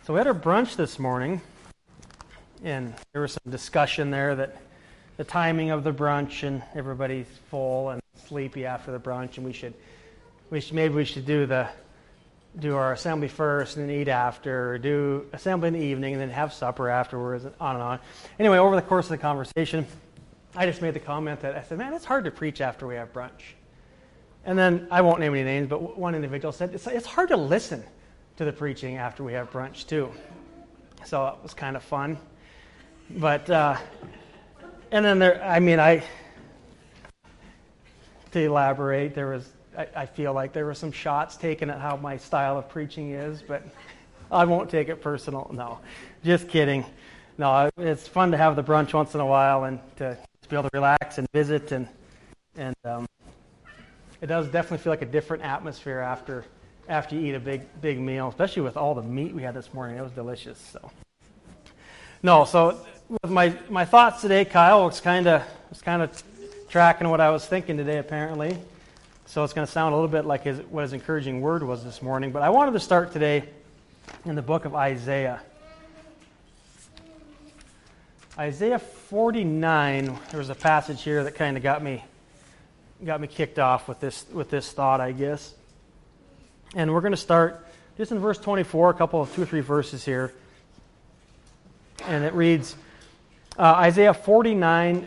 So we had our brunch this morning, and there was some discussion there that the timing of the brunch, and everybody's full and sleepy after the brunch, and maybe we should do our assembly first and then eat after, or do assembly in the evening and then have supper afterwards, and on and on. Anyway, over the course of the conversation, I just made the comment that I said, man, it's hard to preach after we have brunch. And then, I won't name any names, but one individual said, it's hard to listen to the preaching after we have brunch too. So it was kind of fun. But, and then to elaborate, I feel like there were some shots taken at how my style of preaching is, but I won't take it personal. No, just kidding. No, it's fun to have the brunch once in a while and to be able to relax and visit, and it does definitely feel like a different atmosphere after you eat a big meal, especially with all the meat we had this morning. It was delicious. So with my thoughts today, Kyle was kind of tracking what I was thinking today, apparently. So it's going to sound a little bit like what his encouraging word was this morning. But I wanted to start today in the book of Isaiah. Isaiah 49. There was a passage here that kind of got me kicked off with this thought, I guess. And we're going to start just in verse 24, two or three verses here. And it reads, Isaiah 49,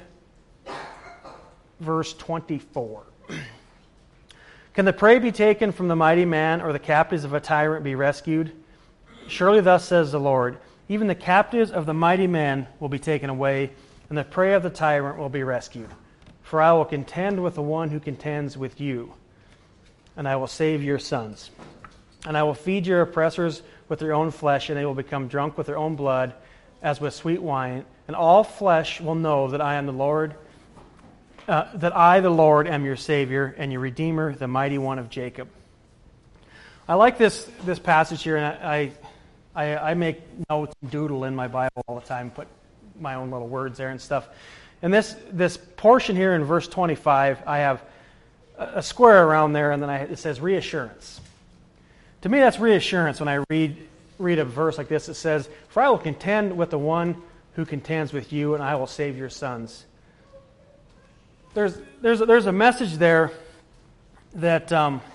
verse 24. Can the prey be taken from the mighty man, or the captives of a tyrant be rescued? Surely thus says the Lord, even the captives of the mighty man will be taken away, and the prey of the tyrant will be rescued. For I will contend with the one who contends with you, and I will save your sons. And I will feed your oppressors with their own flesh, and they will become drunk with their own blood, as with sweet wine. And all flesh will know that I am the Lord, that I, the Lord, am your Savior and your Redeemer, the Mighty One of Jacob. I like this passage here, and I make notes and doodle in my Bible all the time, put my own little words there and stuff. And this portion here in verse 25, I have a square around there, and then it says reassurance. To me, that's reassurance when I read a verse like this. It says, "For I will contend with the one who contends with you, and I will save your sons." There's a message there that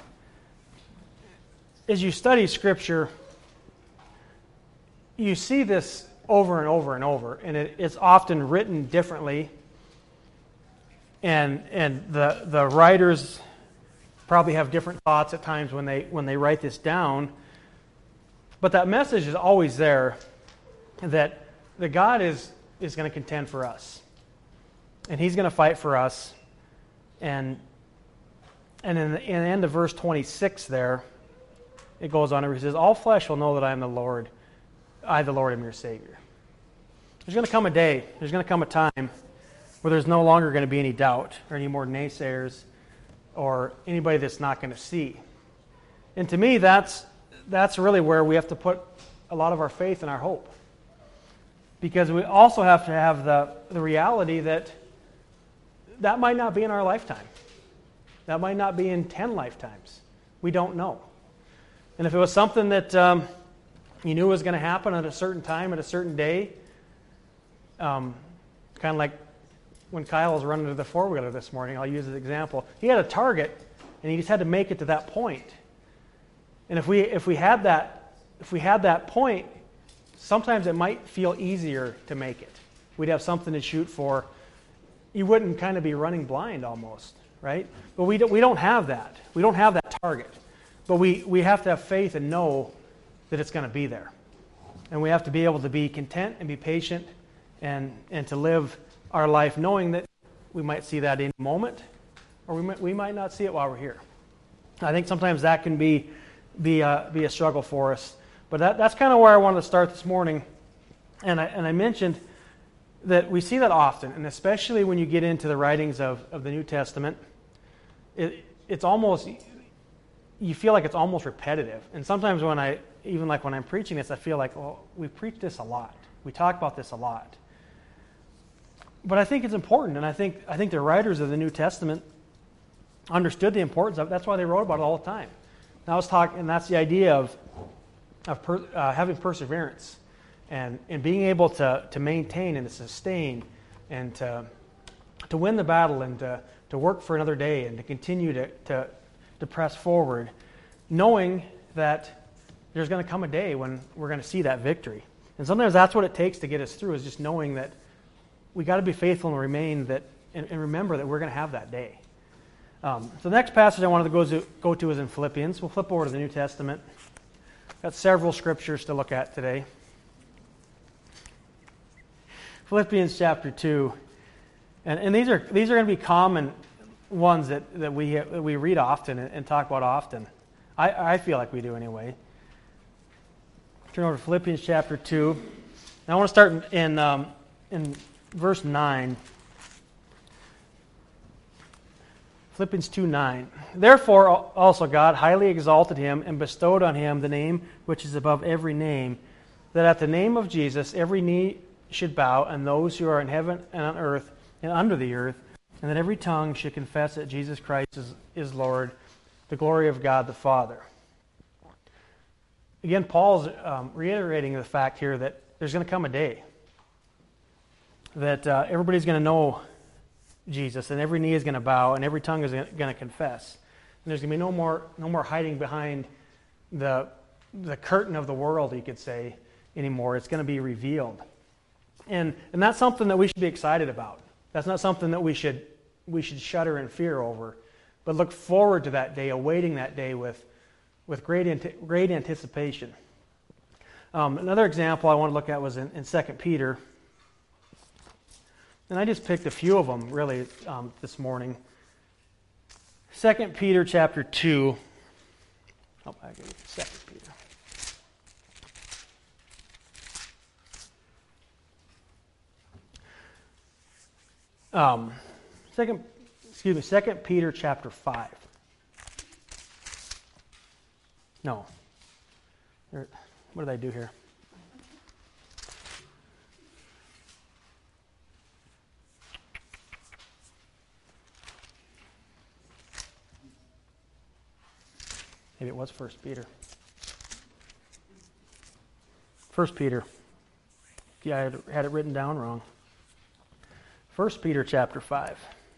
as you study Scripture, you see this over and over and over, and it's often written differently. And the writers probably have different thoughts at times when they write this down. But that message is always there, that God is going to contend for us. And He's going to fight for us. And in the end of verse 26 there, it goes on and it says, all flesh will know that I am the Lord. I, the Lord, am your Savior. There's going to come a day, there's going to come a time where there's no longer going to be any doubt or any more naysayers or anybody that's not going to see. And to me, that's really where we have to put a lot of our faith and our hope. Because we also have to have the reality that might not be in our lifetime. That might not be in 10 lifetimes. We don't know. And if it was something that you knew was going to happen at a certain time, at a certain day, kind of like when Kyle was running to the four-wheeler this morning, I'll use as an example. He had a target, and he just had to make it to that point. And if we had that point, sometimes it might feel easier to make it. We'd have something to shoot for. You wouldn't kind of be running blind almost, right? But we don't have that. We don't have that target. But we have to have faith and know that it's going to be there. And we have to be able to be content and be patient and to live our life knowing that we might see that in a moment, or we might not see it while we're here. I think sometimes that can be a struggle for us. But that's kind of where I wanted to start this morning. And I mentioned that we see that often, and especially when you get into the writings of the New Testament, it's almost, you feel like it's almost repetitive. And sometimes when I'm preaching this, I feel like, well, we preach this a lot. We talk about this a lot. But I think it's important, and I think the writers of the New Testament understood the importance of it. That's why they wrote about it all the time. And I was talking, and that's the idea of having perseverance and being able to maintain and to sustain and to win the battle and to work for another day and to continue to press forward, knowing that there's going to come a day when we're going to see that victory. And sometimes that's what it takes to get us through, is just knowing that we got to be faithful and remain that and remember that we're going to have that day. So the next passage I wanted to go to is in Philippians. We'll flip over to the New Testament. Got several scriptures to look at today. Philippians chapter 2. And these are going to be common ones that we read often and talk about often. I feel like we do anyway. Turn over to Philippians chapter 2. And I want to start in verse 9. Philippians 2:9. Therefore also God highly exalted him and bestowed on him the name which is above every name, that at the name of Jesus every knee should bow, and those who are in heaven and on earth and under the earth, and that every tongue should confess that Jesus Christ is Lord, the glory of God the Father. Again, Paul's reiterating the fact here that there's going to come a day that everybody's going to know Jesus, and every knee is going to bow, and every tongue is going to confess. And there's going to be no more hiding behind the curtain of the world, you could say, anymore. It's going to be revealed. And that's something that we should be excited about. That's not something that we should shudder in fear over, but look forward to that day, awaiting that day with great anticipation. Another example I want to look at was in 2 Peter. And I just picked a few of them, really, this morning. 2 Peter chapter 2. Oh, I got 2 Peter. Second Peter chapter 5. No. What did I do here? Maybe it was 1 Peter. 1 Peter. Yeah, I had it written down wrong. 1 Peter chapter 5.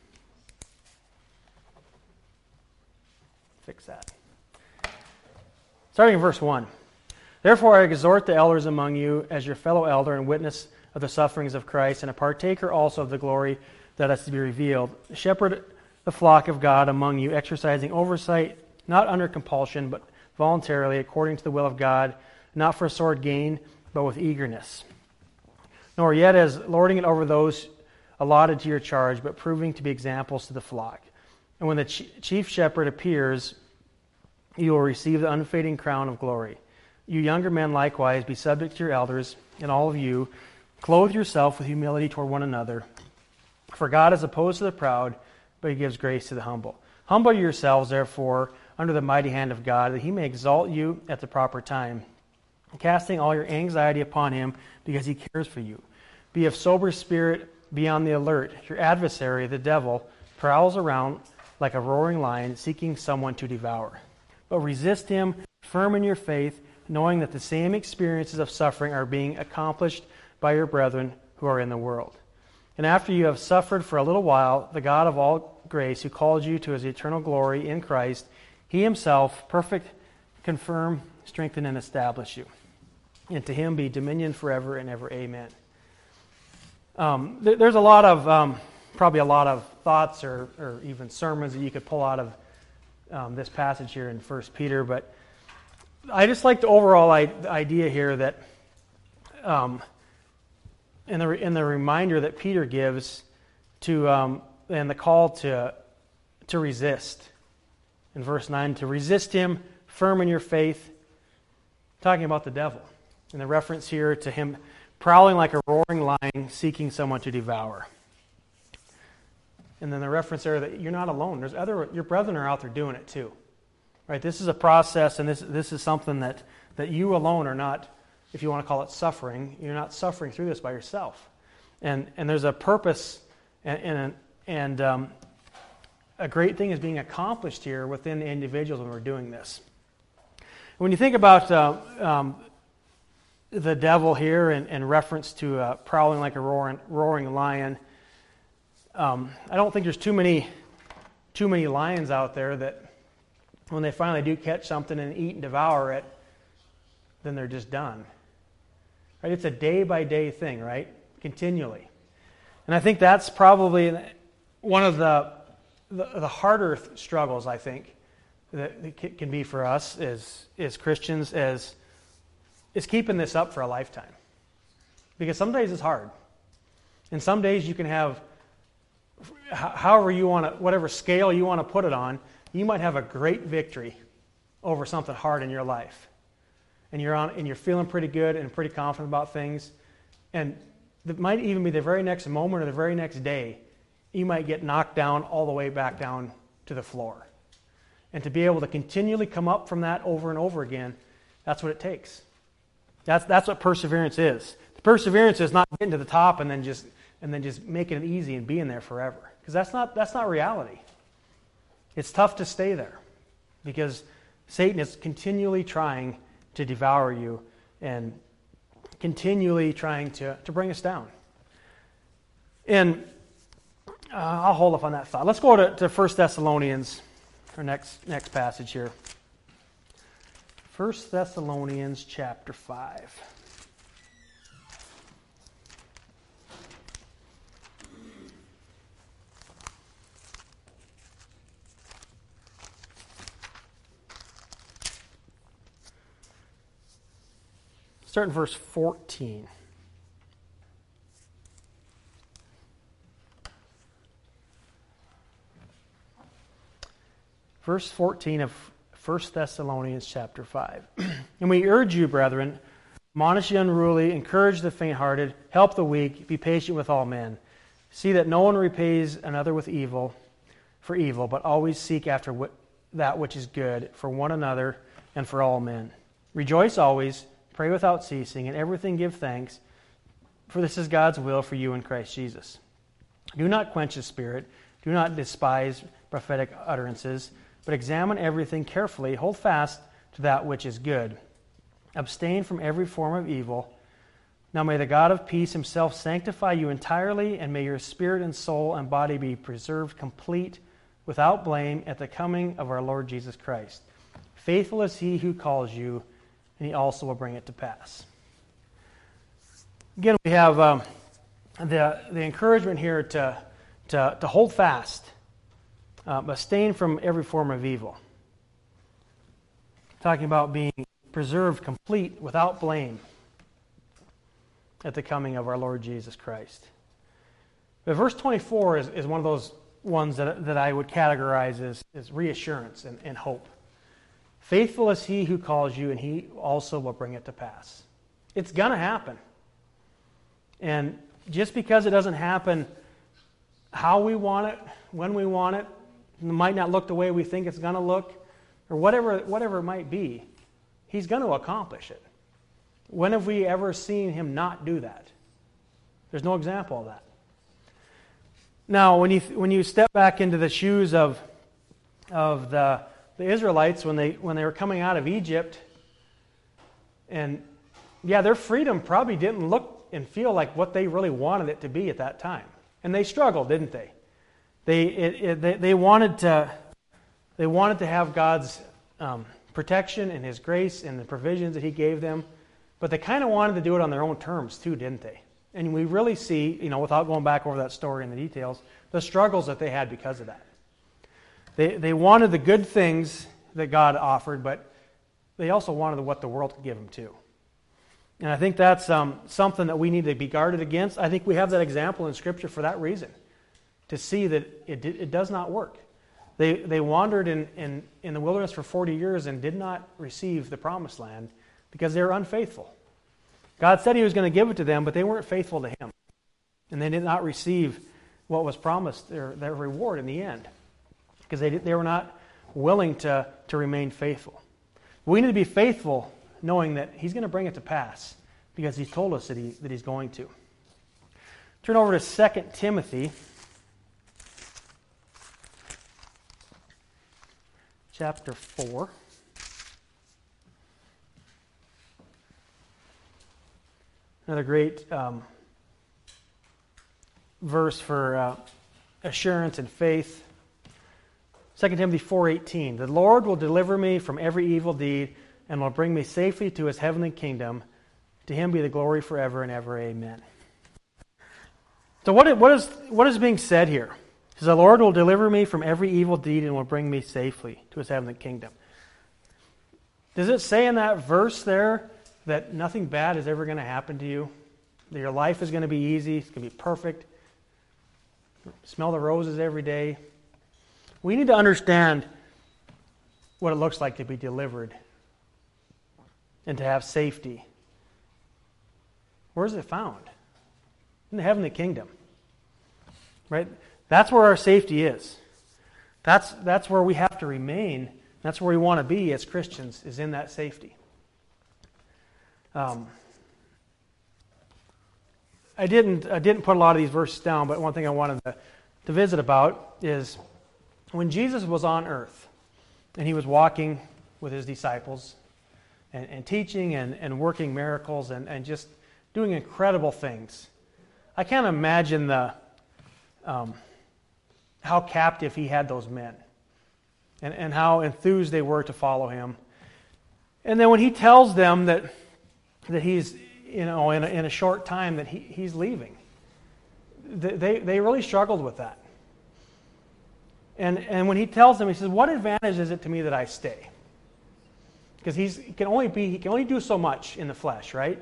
Fix that. Starting in verse 1. Therefore I exhort the elders among you as your fellow elder and witness of the sufferings of Christ, and a partaker also of the glory that is to be revealed. Shepherd the flock of God among you, exercising oversight, not under compulsion, but voluntarily, according to the will of God, not for sword gain, but with eagerness. Nor yet as lording it over those allotted to your charge, but proving to be examples to the flock. And when the chief shepherd appears, you will receive the unfading crown of glory. You younger men likewise, be subject to your elders, and all of you, clothe yourself with humility toward one another. For God is opposed to the proud, but he gives grace to the humble. Humble yourselves, therefore, under the mighty hand of God, that he may exalt you at the proper time, casting all your anxiety upon him, because he cares for you. Be of sober spirit, be on the alert. Your adversary, the devil, prowls around like a roaring lion, seeking someone to devour. But resist him, firm in your faith, knowing that the same experiences of suffering are being accomplished by your brethren who are in the world. And after you have suffered for a little while, the God of all grace, who called you to his eternal glory in Christ, he himself, perfect, confirm, strengthen, and establish you. And to him be dominion forever and ever. Amen. There's probably a lot of thoughts or even sermons that you could pull out of this passage here in 1 Peter, but I just like the overall idea here that in the reminder that Peter gives to and the call to resist. In verse 9, to resist him, firm in your faith, talking about the devil. And the reference here to him prowling like a roaring lion, seeking someone to devour. And then the reference there that you're not alone. Your brethren are out there doing it too. Right? This is a process, and this is something that you alone are not, if you want to call it suffering, you're not suffering through this by yourself. And there's a purpose and a great thing is being accomplished here within the individuals when we're doing this. When you think about the devil here in reference to prowling like a roaring lion, I don't think there's too many lions out there that when they finally do catch something and eat and devour it, then they're just done. Right? It's a day-by-day thing, right? Continually. And I think that's probably one of the harder struggles, I think, that it can be for us as Christians, is keeping this up for a lifetime. Because some days it's hard. And some days you can have, however you want to, whatever scale you want to put it on, you might have a great victory over something hard in your life. And you're feeling pretty good and pretty confident about things. And it might even be the very next moment or the very next day, you might get knocked down all the way back down to the floor. And to be able to continually come up from that over and over again, that's what it takes. That's what perseverance is. The perseverance is not getting to the top and then just making it easy and being there forever. Because that's not reality. It's tough to stay there because Satan is continually trying to devour you and continually trying to bring us down. And I'll hold off on that thought. Let's go to 1 Thessalonians, our next passage here. 1 Thessalonians chapter 5. Start in verse 14. Verse 14 of 1 Thessalonians chapter 5. And we urge you, brethren, admonish the unruly, encourage the faint-hearted, help the weak, be patient with all men. See that no one repays another with evil for evil, but always seek after that which is good for one another and for all men. Rejoice always, pray without ceasing, and everything give thanks, for this is God's will for you in Christ Jesus. Do not quench the spirit, do not despise prophetic utterances, but examine everything carefully, hold fast to that which is good. Abstain from every form of evil. Now may the God of peace himself sanctify you entirely, and may your spirit and soul and body be preserved complete, without blame, at the coming of our Lord Jesus Christ. Faithful is he who calls you, and he also will bring it to pass. Again, we have the encouragement here to hold fast, abstain from every form of evil. Talking about being preserved complete without blame at the coming of our Lord Jesus Christ. But verse 24 is one of those ones that I would categorize as reassurance and hope. Faithful is he who calls you, and he also will bring it to pass. It's going to happen. And just because it doesn't happen how we want it, when we want it, it might not look the way we think it's going to look, or whatever it might be, he's going to accomplish it. When have we ever seen him not do that? There's no example of that. Now, when you step back into the shoes of the Israelites when they were coming out of Egypt, and their freedom probably didn't look and feel like what they really wanted it to be at that time, and they struggled, didn't they? They wanted to have God's protection and His grace and the provisions that He gave them, but they kind of wanted to do it on their own terms too, didn't they? And we really see, without going back over that story in the details, the struggles that they had because of that. They wanted the good things that God offered, but they also wanted what the world could give them too. And I think that's something that we need to be guarded against. I think we have that example in Scripture for that reason, to see that it does not work. They wandered in the wilderness for 40 years and did not receive the promised land because they were unfaithful. God said He was going to give it to them, but they weren't faithful to Him. And they did not receive what was promised, their reward in the end, because they were not willing to remain faithful. We need to be faithful knowing that He's going to bring it to pass because He's told us that He's going to. Turn over to 2 Timothy chapter 4. Another great verse for assurance and faith. 2 Timothy 4:18. The Lord will deliver me from every evil deed and will bring me safely to his heavenly kingdom. To him be the glory forever and ever. Amen. So what is being said here? It says, the Lord will deliver me from every evil deed and will bring me safely to his heavenly kingdom. Does it say in that verse there that nothing bad is ever going to happen to you? That your life is going to be easy, it's going to be perfect? Smell the roses every day? We need to understand what it looks like to be delivered and to have safety. Where is it found? In the heavenly kingdom. Right? That's where our safety is. That's where we have to remain. That's where we want to be as Christians, is in that safety. I didn't put a lot of these verses down, but one thing I wanted to visit about is when Jesus was on earth and he was walking with his disciples and teaching and working miracles and just doing incredible things. I can't imagine how captive he had those men and how enthused they were to follow him. And then when he tells them that he's, in a short time that he's leaving, they really struggled with that. And when he tells them, he says, "What advantage is it to me that I stay?" Because he can only do so much in the flesh, right?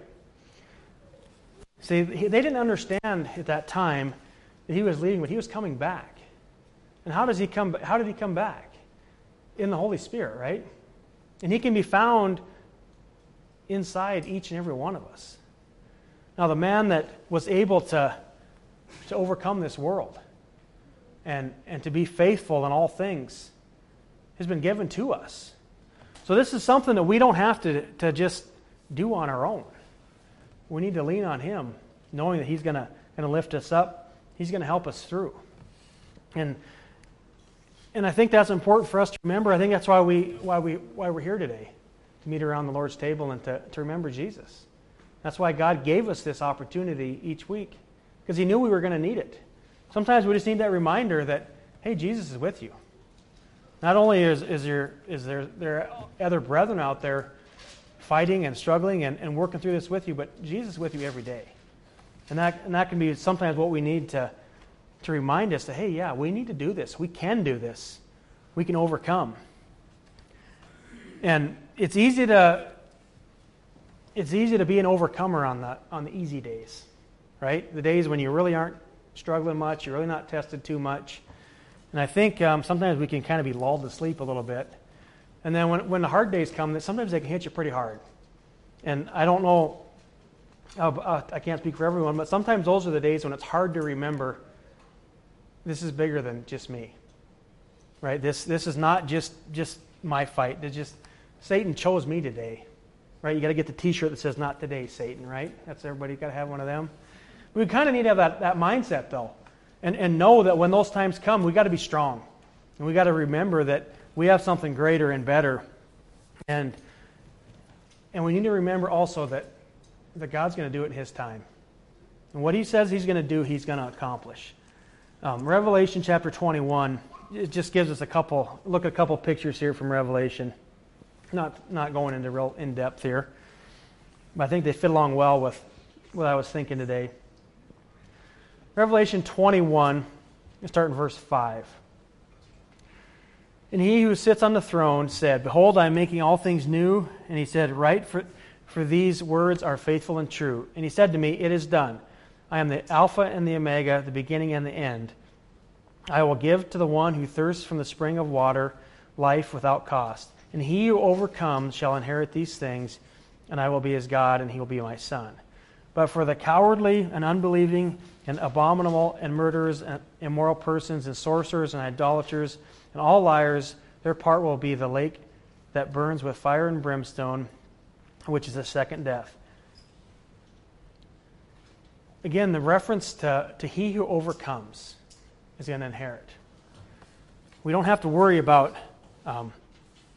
See, they didn't understand at that time that he was leaving, but he was coming back. And how did he come back? In the Holy Spirit, right? And he can be found inside each and every one of us. Now, the man that was able to overcome this world and to be faithful in all things has been given to us. So this is something that we don't have to just do on our own. We need to lean on him, knowing that he's going to lift us up. He's going to help us through. And I think that's important for us to remember. I think that's why we're here today, to meet around the Lord's table and to remember Jesus. That's why God gave us this opportunity each week, because he knew we were going to need it. Sometimes we just need that reminder that, hey, Jesus is with you. Not only is there other brethren out there fighting and struggling and working through this with you, but Jesus is with you every day. And that can be sometimes what we need to remind us that, hey, yeah, we need to do this. We can do this. We can overcome. And it's easy to be an overcomer on the easy days, right? The days when you really aren't struggling much, you're really not tested too much. And I think sometimes we can kind of be lulled to sleep a little bit. And then when the hard days come, sometimes they can hit you pretty hard. And I don't know, I can't speak for everyone, but sometimes those are the days when it's hard to remember this is bigger than just me, right? This is not just my fight. It's just Satan chose me today, right? You got to get the T-shirt that says "Not today, Satan," right? That's everybody got to have one of them. We kind of need to have that mindset though, and know that when those times come, we got to be strong, and we got to remember that we have something greater and better, and we need to remember also that God's going to do it in His time, and what He says He's going to do, He's going to accomplish. Revelation chapter 21, it just gives us a couple pictures here from Revelation. Not going into real in-depth here, but I think they fit along well with what I was thinking today. Revelation 21, let's start in verse 5. And he who sits on the throne said, "Behold, I am making all things new." And he said, "Write, for these words are faithful and true." And he said to me, "It is done. I am the Alpha and the Omega, the beginning and the end. I will give to the one who thirsts from the spring of water life without cost. And he who overcomes shall inherit these things, and I will be his God, and he will be my son. But for the cowardly and unbelieving and abominable and murderers and immoral persons and sorcerers and idolaters and all liars, their part will be the lake that burns with fire and brimstone, which is the second death." Again, the reference to he who overcomes is going to inherit. We don't have to worry about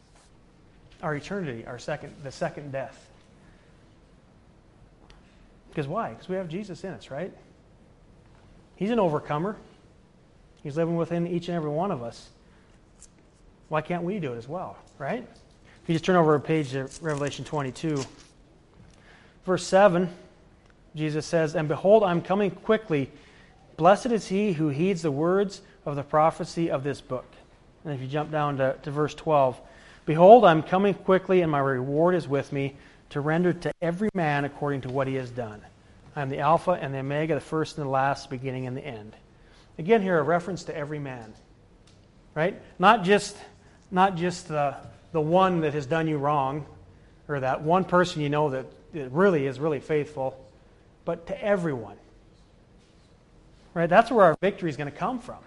our eternity, the second death. Because why? Because we have Jesus in us, right? He's an overcomer. He's living within each and every one of us. Why can't we do it as well, right? If you just turn over a page to Revelation 22, verse 7, Jesus says, "And behold, I'm coming quickly. Blessed is he who heeds the words of the prophecy of this book." And if you jump down to verse 12, "Behold, I'm coming quickly, and my reward is with me, to render to every man according to what he has done. I am the Alpha and the Omega, the first and the last, the beginning and the end." Again here, a reference to every man, right? Not just the one that has done you wrong, or that one person you know that really is really faithful, but to everyone. Right? That's where our victory is going to come from.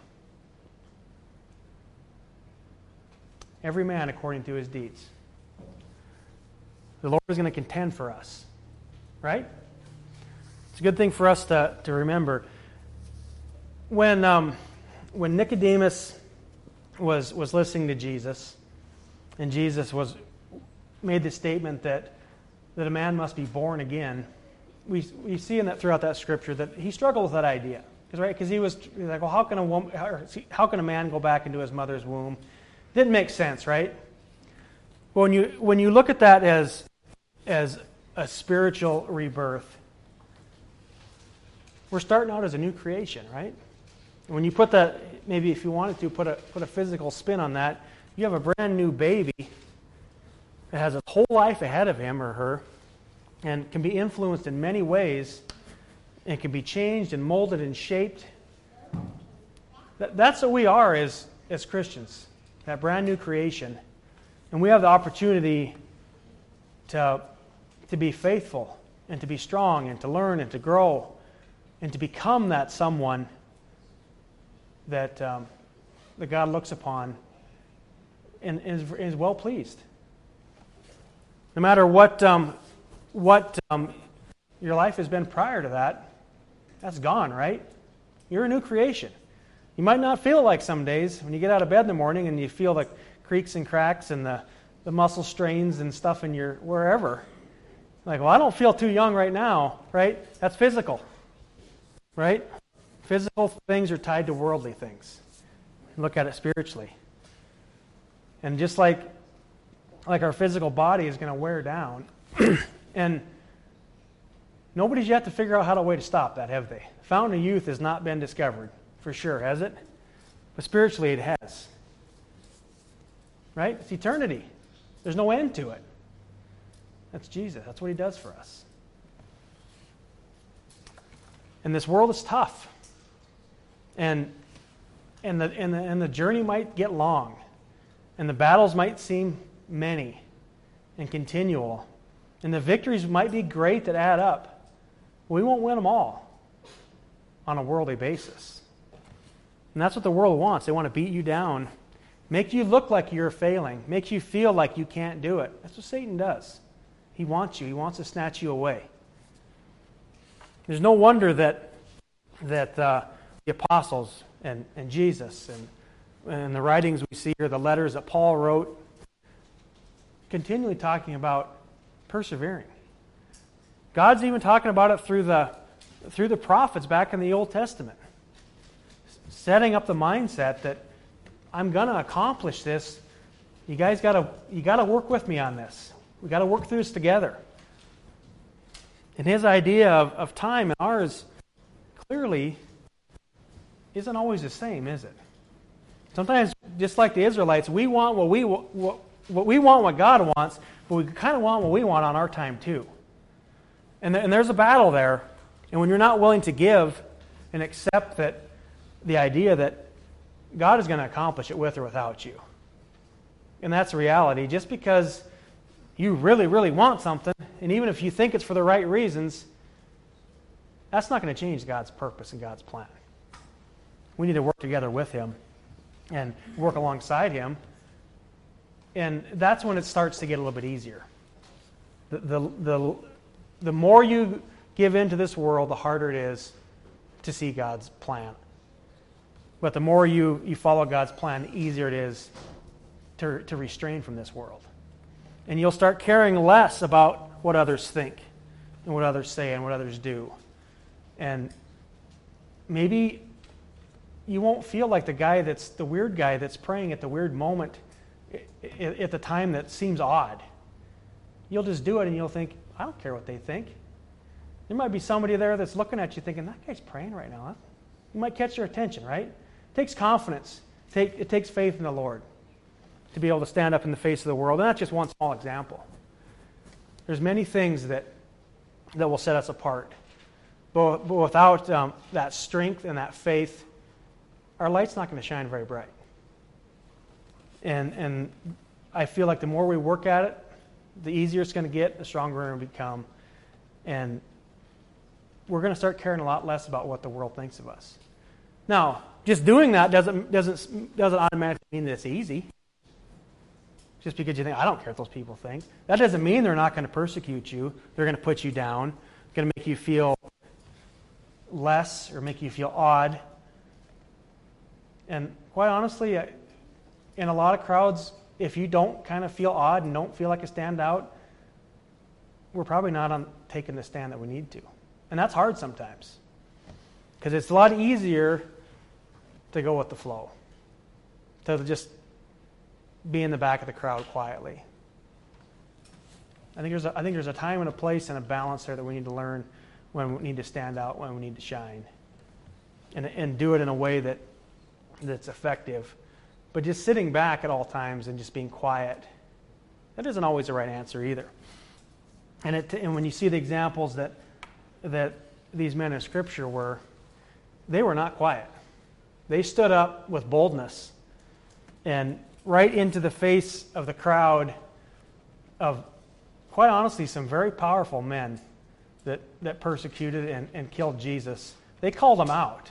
Every man according to his deeds. The Lord is going to contend for us. Right? It's a good thing for us to remember. When Nicodemus was listening to Jesus, and Jesus made the statement that a man must be born again, we see throughout that scripture that he struggled with that idea. Because he was like, well, how can a man go back into his mother's womb? Didn't make sense, right? When you look at that as a spiritual rebirth, we're starting out as a new creation, right? When you put that, maybe if you wanted to put a physical spin on that, you have a brand new baby that has a whole life ahead of him or her, and can be influenced in many ways, and can be changed and molded and shaped. That's what we are as Christians, that brand new creation. And we have the opportunity to be faithful and to be strong and to learn and to grow and to become that someone that God looks upon and is well pleased. No matter what your life has been prior to that, that's gone, right? You're a new creation. You might not feel it like some days when you get out of bed in the morning and you feel the creaks and cracks and the muscle strains and stuff in your wherever. Like, well, I don't feel too young right now, right? That's physical, right? Physical things are tied to worldly things. Look at it spiritually. And just like our physical body is going to wear down, and nobody's yet to figure out how to stop that, have they? The fountain of youth has not been discovered, for sure, has it? But spiritually it has. Right? It's eternity. There's no end to it. That's Jesus. That's what he does for us. And this world is tough. And the journey might get long. And the battles might seem many and continual. And the victories might be great that add up. We won't win them all on a worldly basis. And that's what the world wants. They want to beat you down, make you look like you're failing, make you feel like you can't do it. That's what Satan does. He wants you. He wants to snatch you away. There's no wonder that the apostles and Jesus and the writings we see here, the letters that Paul wrote, continually talking about persevering. God's even talking about it through the prophets back in the Old Testament, setting up the mindset that I'm going to accomplish this. You guys got to work with me on this. We got to work through this together. And his idea of time and ours clearly isn't always the same, is it? Sometimes, just like the Israelites, we want what God wants, but we kind of want what we want on our time too. And there's a battle there. And when you're not willing to give and accept that the idea that God is going to accomplish it with or without you. And that's the reality. Just because you really, really want something, and even if you think it's for the right reasons, that's not going to change God's purpose and God's plan. We need to work together with him and work alongside him. And that's when it starts to get a little bit easier. The more you give into this world, the harder it is to see God's plan. But the more you follow God's plan, the easier it is to restrain from this world. And you'll start caring less about what others think in what others say and what others do. And maybe you won't feel like the weird guy that's praying at the weird moment at the time that seems odd. You'll just do it and you'll think, I don't care what they think. There might be somebody there that's looking at you thinking, that guy's praying right now. Huh? You might catch your attention, right? It takes confidence. It takes faith in the Lord to be able to stand up in the face of the world. And that's just one small example. There's many things that will set us apart. But without that strength and that faith, our light's not going to shine very bright. And I feel like the more we work at it, the easier it's going to get, the stronger we're going to become. And we're going to start caring a lot less about what the world thinks of us. Now, just doing that doesn't automatically mean that it's easy. Just because you think, I don't care what those people think. That doesn't mean they're not going to persecute you. They're going to put you down, going to make you feel less or make you feel odd. And quite honestly, in a lot of crowds, if you don't kind of feel odd and don't feel like a standout, we're probably not taking the stand that we need to. And that's hard sometimes. Because it's a lot easier to go with the flow. To just be in the back of the crowd quietly. I think there's a time and a place and a balance there that we need to learn when we need to stand out, when we need to shine. And do it in a way that's effective. But just sitting back at all times and just being quiet, that isn't always the right answer either. And when you see the examples that these men in Scripture were, they were not quiet. They stood up with boldness and right into the face of the crowd of, quite honestly, some very powerful men that persecuted and killed Jesus. They called him out.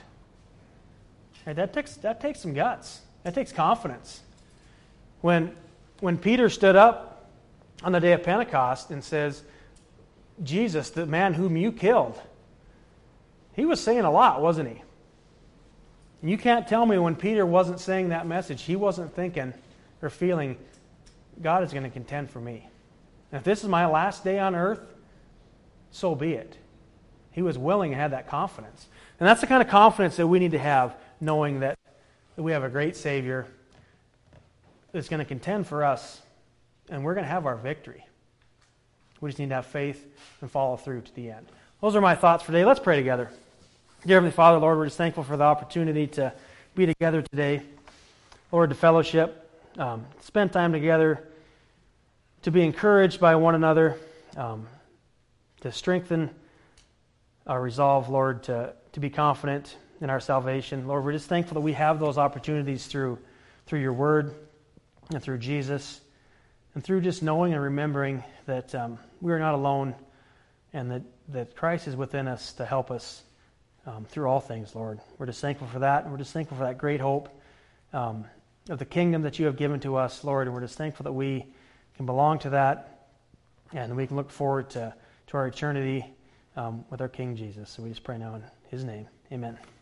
And that takes some guts. That takes confidence. When Peter stood up on the day of Pentecost and says, Jesus, the man whom you killed, he was saying a lot, wasn't he? And you can't tell me when Peter wasn't saying that message, he wasn't thinking or feeling, God is going to contend for me. And if this is my last day on earth, so be it. He was willing and had that confidence. And that's the kind of confidence that we need to have, knowing that we have a great Savior that's going to contend for us, and we're going to have our victory. We just need to have faith and follow through to the end. Those are my thoughts for today. Let's pray together. Dear Heavenly Father, Lord, we're just thankful for the opportunity to be together today. Lord, to fellowship, spend time together, to be encouraged by one another, to strengthen our resolve, Lord, to be confident in our salvation. Lord, we're just thankful that we have those opportunities through your Word and through Jesus, and through just knowing and remembering that we are not alone, and that Christ is within us to help us through all things, Lord. We're just thankful for that, and we're just thankful for that great hope of the kingdom that you have given to us, Lord, and we're just thankful that we can belong to that, and we can look forward to our eternity with our King Jesus. So we just pray now in His name. Amen.